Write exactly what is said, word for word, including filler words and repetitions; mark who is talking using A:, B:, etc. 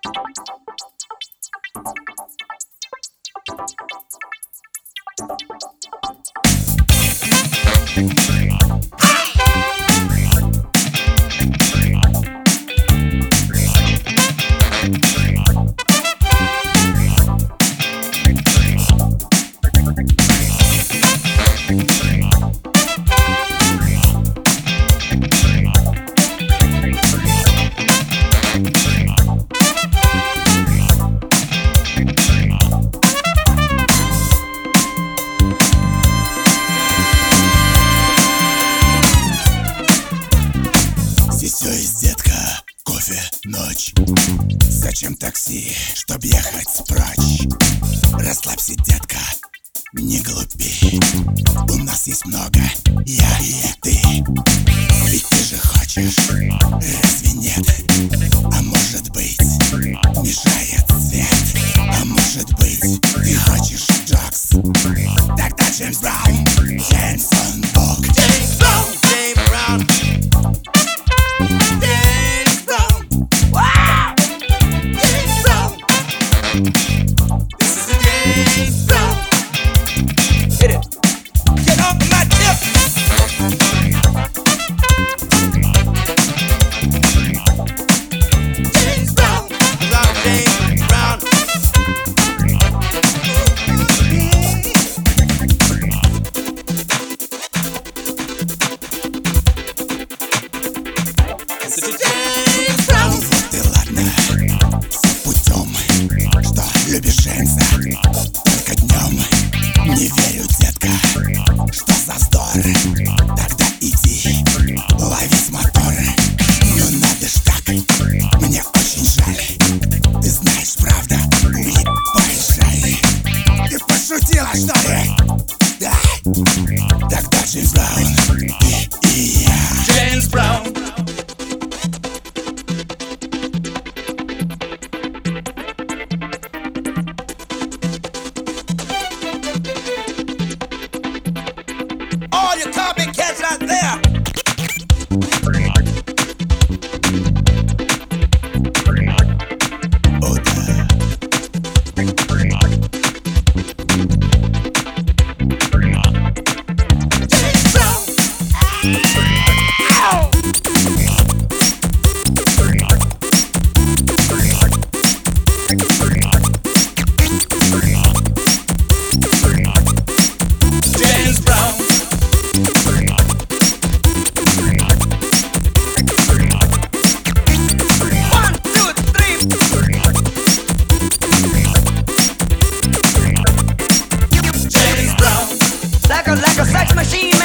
A: Все есть, детка, кофе, ночь. Зачем такси, чтоб ехать прочь? Расслабься, детка, не глупи. У нас есть много, я и ты. Ведь ты же хочешь, разве нет? А может быть, мешает свет? А может быть, ты хочешь Джокс? Тогда Джеймс Браун, Джеймсон Бог. Джеймс Браун, Джеймс Браун. Вот и ладно, все путем, что любишь Джеймса только днем. Не верю, детка, что за вздор. Тогда иди, ловись мотор. Ну надо ж так, мне очень жаль. Ты знаешь, правда, уебаешь. Ты пошутила, что ли? Да, тогда Джеймс Браун, ты и я. Джеймс Браун. All you copycats out there. О, да.
B: Like a, like a sex machine.